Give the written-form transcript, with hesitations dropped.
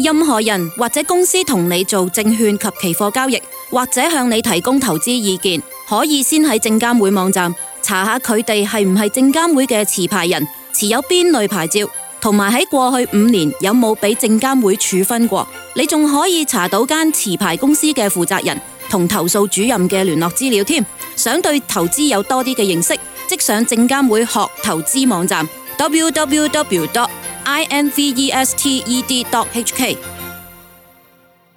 任何人或者公司同你做證券及期貨交易，或者向你提供投資意見，可以先喺證監會網站查下佢哋係唔係證監會嘅持牌人，持有邊類牌照，同埋喺過去5年有冇俾證監會處分過。你仲可以查到間持牌公司嘅負責人同投訴主任嘅聯絡資料添。想對投資有多啲嘅認識，即上證監會學投資網站 www.invested.hk